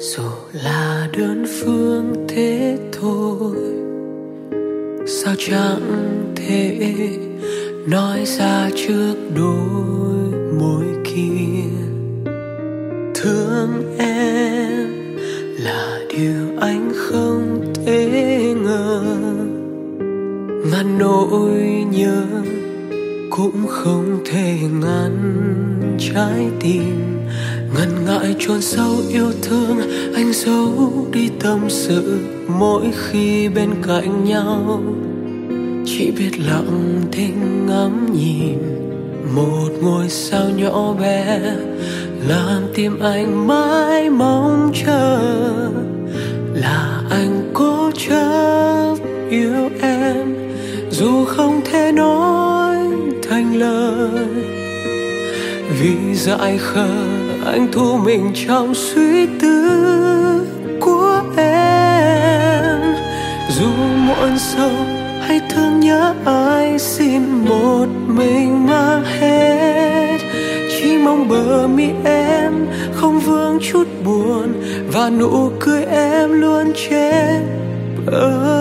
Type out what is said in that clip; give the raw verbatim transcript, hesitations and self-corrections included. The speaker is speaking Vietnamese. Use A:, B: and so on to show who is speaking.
A: Dù là đơn phương thế thôi, sao chẳng thể nói ra trước đôi môi kia. Thương em là điều anh không thể ngờ, ngăn nỗi nhớ cũng không thể ngăn trái tim. Ngần ngại chôn sâu yêu thương, anh giấu đi tâm sự mỗi khi bên cạnh nhau. Chỉ biết lặng thinh ngắm nhìn một ngôi sao nhỏ bé, làm tim anh mãi mong chờ. Là anh cố chấp yêu em dù không thể nói thành lời, vì dại khờ anh thu mình trong suy tư của em. Dù muộn sâu hay thương nhớ ai, xin một mình mang hết. Chỉ mong bờ mi em không vương chút buồn, và nụ cười em luôn trên bờ